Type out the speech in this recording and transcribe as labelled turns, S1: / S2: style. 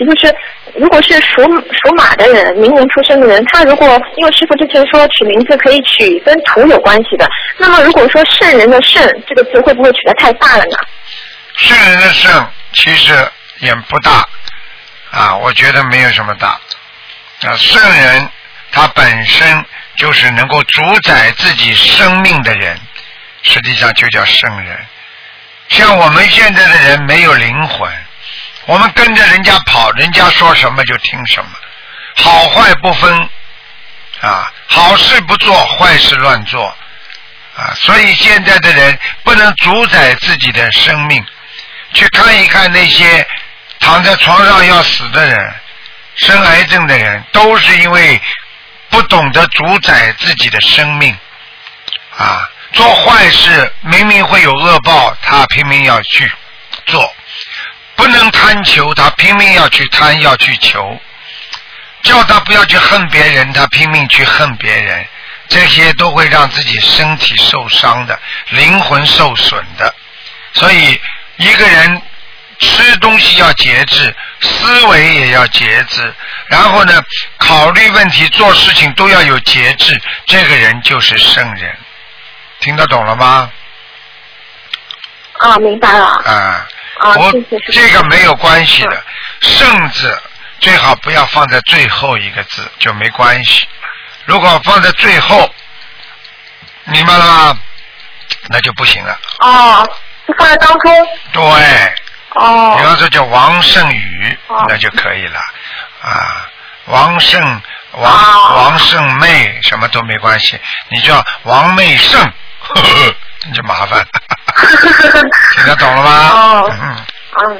S1: 题，就是如果是属马的人，明年出生的人，他如果因为师傅之前说取名字可以取跟土有关系的，那么如果说圣人的圣这个字会不会取得太大了呢？
S2: 圣人的圣其实也不大啊，我觉得没有什么大啊。圣人他本身就是能够主宰自己生命的人，实际上就叫圣人。像我们现在的人没有灵魂，我们跟着人家跑，人家说什么就听什么，好坏不分啊，好事不做，坏事乱做啊。所以现在的人不能主宰自己的生命。去看一看那些躺在床上要死的人，生癌症的人，都是因为不懂得主宰自己的生命啊。做坏事明明会有恶报，他拼命要去做，不能贪求，他拼命要去贪，要去求，叫他不要去恨别人，他拼命去恨别人，这些都会让自己身体受伤的，灵魂受损的。所以一个人吃东西要节制，思维也要节制，然后呢考虑问题做事情都要有节制，这个人就是圣人。听得懂了吗？
S1: 啊，明白了。
S2: 啊，
S1: 谢谢。
S2: 这个没有关系的，圣字最好不要放在最后一个字，就没关系。如果放在最后，明白了吗？那就不行了。
S1: 哦，就放在当中。
S2: 对。
S1: 哦。
S2: 比方说叫王胜宇，那就可以了啊。王胜妹什么都没关系，你叫王妹胜，呵呵，你就麻烦。听得懂了吗？